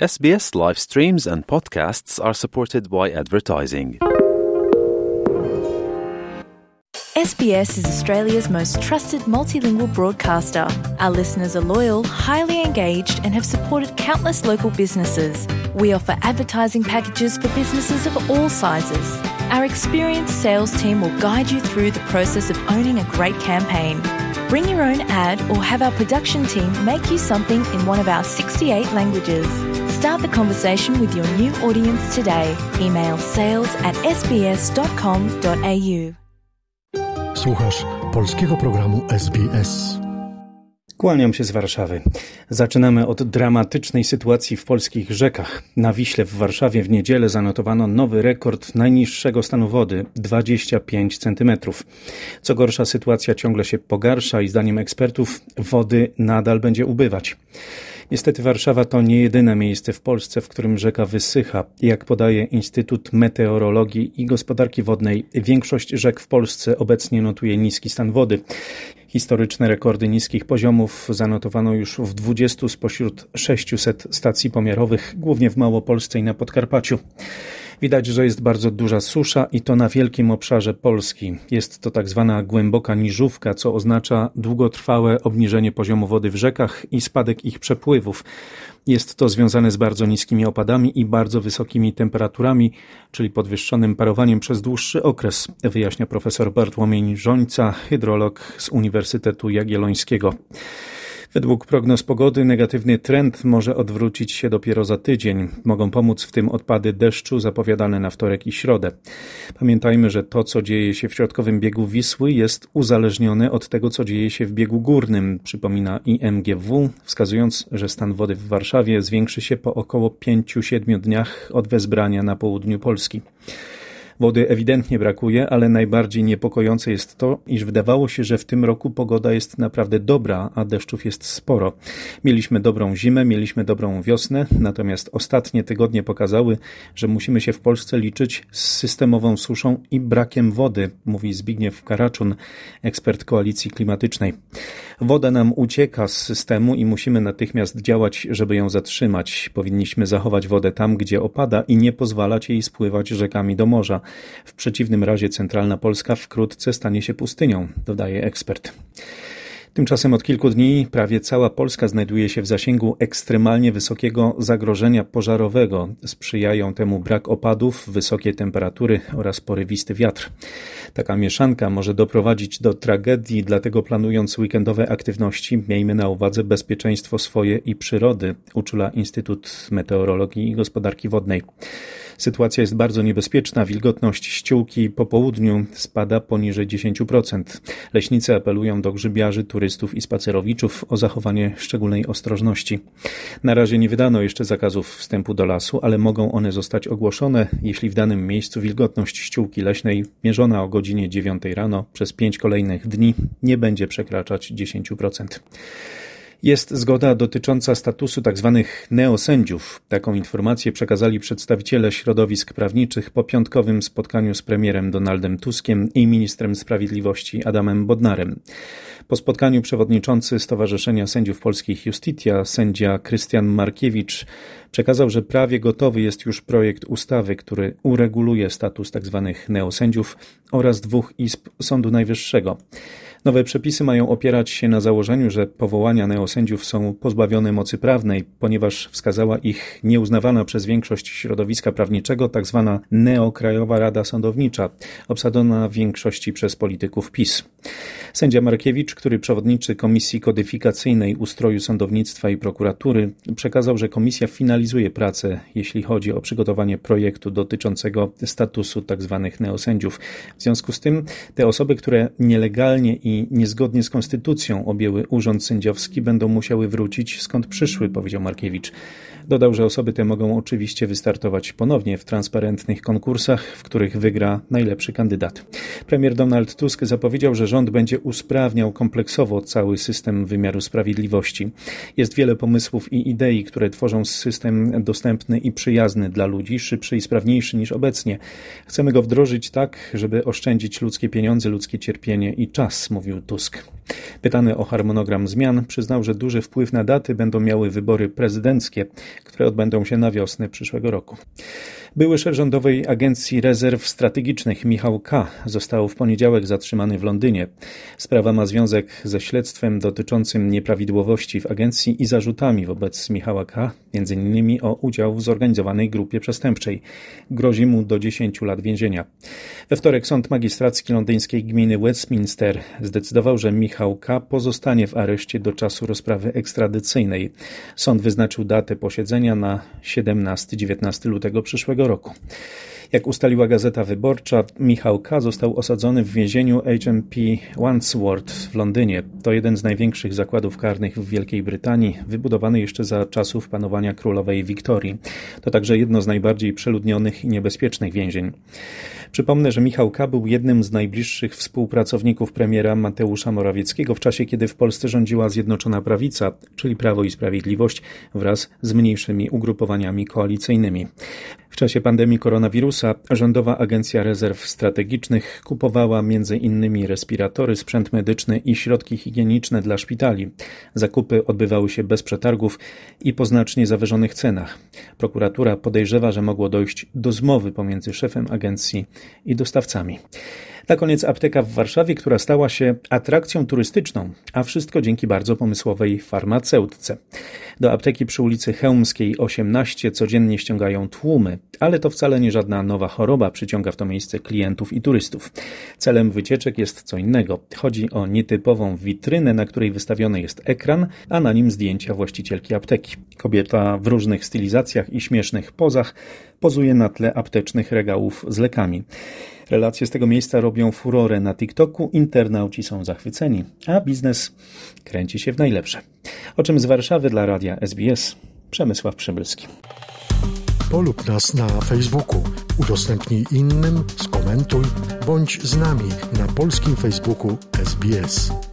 SBS live streams and podcasts are supported by advertising. SBS is Australia's most trusted multilingual broadcaster. Our listeners are loyal, highly engaged, and have supported countless local businesses. We offer advertising packages for businesses of all sizes. Our experienced sales team will guide you through the process of owning a great campaign. Bring your own ad or have our production team make you something in one of our 68 languages. Start the conversation with your new audience today. Email sales@sbs.com.au. Słuchasz polskiego programu SBS. Kłaniam się z Warszawy. Zaczynamy od dramatycznej sytuacji w polskich rzekach. Na Wiśle w Warszawie w niedzielę zanotowano nowy rekord najniższego stanu wody – 25 cm. Co gorsza, sytuacja ciągle się pogarsza i zdaniem ekspertów wody nadal będzie ubywać. Niestety Warszawa to nie jedyne miejsce w Polsce, w którym rzeka wysycha. Jak podaje Instytut Meteorologii i Gospodarki Wodnej, większość rzek w Polsce obecnie notuje niski stan wody. Historyczne rekordy niskich poziomów zanotowano już w 20 spośród 600 stacji pomiarowych, głównie w Małopolsce i na Podkarpaciu. Widać, że jest bardzo duża susza i to na wielkim obszarze Polski. Jest to tak zwana głęboka niżówka, co oznacza długotrwałe obniżenie poziomu wody w rzekach i spadek ich przepływów. Jest to związane z bardzo niskimi opadami i bardzo wysokimi temperaturami, czyli podwyższonym parowaniem przez dłuższy okres, wyjaśnia profesor Bartłomiej Żońca, hydrolog z Uniwersytetu Jagiellońskiego. Według prognoz pogody negatywny trend może odwrócić się dopiero za tydzień. Mogą pomóc w tym odpady deszczu zapowiadane na wtorek i środę. Pamiętajmy, że to, co dzieje się w środkowym biegu Wisły, jest uzależnione od tego, co dzieje się w biegu górnym, przypomina IMGW, wskazując, że stan wody w Warszawie zwiększy się po około 5-7 dniach od wezbrania na południu Polski. Wody ewidentnie brakuje, ale najbardziej niepokojące jest to, iż wydawało się, że w tym roku pogoda jest naprawdę dobra, a deszczów jest sporo. Mieliśmy dobrą zimę, mieliśmy dobrą wiosnę, natomiast ostatnie tygodnie pokazały, że musimy się w Polsce liczyć z systemową suszą i brakiem wody, mówi Zbigniew Karaczun, ekspert Koalicji Klimatycznej. Woda nam ucieka z systemu i musimy natychmiast działać, żeby ją zatrzymać. Powinniśmy zachować wodę tam, gdzie opada i nie pozwalać jej spływać rzekami do morza. W przeciwnym razie centralna Polska wkrótce stanie się pustynią, dodaje ekspert. Tymczasem od kilku dni prawie cała Polska znajduje się w zasięgu ekstremalnie wysokiego zagrożenia pożarowego. Sprzyjają temu brak opadów, wysokie temperatury oraz porywisty wiatr. Taka mieszanka może doprowadzić do tragedii, dlatego planując weekendowe aktywności miejmy na uwadze bezpieczeństwo swoje i przyrody, uczula Instytut Meteorologii i Gospodarki Wodnej. Sytuacja jest bardzo niebezpieczna. Wilgotność ściółki po południu spada poniżej 10%. Leśnicy apelują do grzybiarzy, turystów i spacerowiczów o zachowanie szczególnej ostrożności. Na razie nie wydano jeszcze zakazów wstępu do lasu, ale mogą one zostać ogłoszone, jeśli w danym miejscu wilgotność ściółki leśnej mierzona o godzinie 9 rano przez 5 kolejnych dni nie będzie przekraczać 10%. Jest zgoda dotycząca statusu tzw. neosędziów. Taką informację przekazali przedstawiciele środowisk prawniczych po piątkowym spotkaniu z premierem Donaldem Tuskiem i ministrem sprawiedliwości Adamem Bodnarem. Po spotkaniu przewodniczący Stowarzyszenia Sędziów Polskich Justitia, sędzia Krystian Markiewicz, przekazał, że prawie gotowy jest już projekt ustawy, który ureguluje status tzw. neosędziów oraz 2 izb Sądu Najwyższego. Nowe przepisy mają opierać się na założeniu, że powołania neosędziów są pozbawione mocy prawnej, ponieważ wskazała ich nieuznawana przez większość środowiska prawniczego tzw. Neokrajowa Rada Sądownicza, obsadzona w większości przez polityków PiS. Sędzia Markiewicz, który przewodniczy Komisji Kodyfikacyjnej Ustroju Sądownictwa i Prokuratury, przekazał, że komisja finalizuje pracę, jeśli chodzi o przygotowanie projektu dotyczącego statusu tzw. neosędziów. W związku z tym te osoby, które nielegalnie i niezgodnie z konstytucją objęły urząd sędziowski, będą musiały wrócić skąd przyszły, powiedział Markiewicz. Dodał, że osoby te mogą oczywiście wystartować ponownie w transparentnych konkursach, w których wygra najlepszy kandydat. Premier Donald Tusk zapowiedział, że rząd będzie usprawniał kompleksowo cały system wymiaru sprawiedliwości. Jest wiele pomysłów i idei, które tworzą system dostępny i przyjazny dla ludzi, szybszy i sprawniejszy niż obecnie. Chcemy go wdrożyć tak, żeby oszczędzić ludzkie pieniądze, ludzkie cierpienie i czas, mówił Tusk. Pytany o harmonogram zmian, przyznał, że duży wpływ na daty będą miały wybory prezydenckie, które odbędą się na wiosnę przyszłego roku. Były szef Rządowej Agencji Rezerw Strategicznych Michał K. został w poniedziałek zatrzymany w Londynie. Sprawa ma związek ze śledztwem dotyczącym nieprawidłowości w agencji i zarzutami wobec Michała K., m.in. o udział w zorganizowanej grupie przestępczej. Grozi mu do 10 lat więzienia. We wtorek Sąd Magistracki londyńskiej gminy Westminster zdecydował, że Michał K. pozostanie w areszcie do czasu rozprawy ekstradycyjnej. Sąd wyznaczył datę posiedzenia na 17-19 lutego przyszłego roku. Jak ustaliła Gazeta Wyborcza, Michał K. został osadzony w więzieniu HMP Wandsworth w Londynie. To jeden z największych zakładów karnych w Wielkiej Brytanii, wybudowany jeszcze za czasów panowania królowej Wiktorii. To także jedno z najbardziej przeludnionych i niebezpiecznych więzień. Przypomnę, że Michał K. był jednym z najbliższych współpracowników premiera Mateusza Morawieckiego w czasie, kiedy w Polsce rządziła Zjednoczona Prawica, czyli Prawo i Sprawiedliwość, wraz z mniejszymi ugrupowaniami koalicyjnymi. W czasie pandemii koronawirusa Rządowa Agencja Rezerw Strategicznych kupowała m.in. respiratory, sprzęt medyczny i środki higieniczne dla szpitali. Zakupy odbywały się bez przetargów i po znacznie zawyżonych cenach. Prokuratura podejrzewa, że mogło dojść do zmowy pomiędzy szefem agencji i dostawcami. Na koniec apteka w Warszawie, która stała się atrakcją turystyczną, a wszystko dzięki bardzo pomysłowej farmaceutce. Do apteki przy ulicy Chełmskiej 18 codziennie ściągają tłumy, ale to wcale nie żadna nowa choroba przyciąga w to miejsce klientów i turystów. Celem wycieczek jest co innego. Chodzi o nietypową witrynę, na której wystawiony jest ekran, a na nim zdjęcia właścicielki apteki. Kobieta w różnych stylizacjach i śmiesznych pozach pozuje na tle aptecznych regałów z lekami. Relacje z tego miejsca robią furorę na TikToku, internauci są zachwyceni, a biznes kręci się w najlepsze. O czym z Warszawy dla radia SBS Przemysław Przybylski. Polub nas na Facebooku, udostępnij innym, skomentuj, bądź z nami na polskim Facebooku SBS.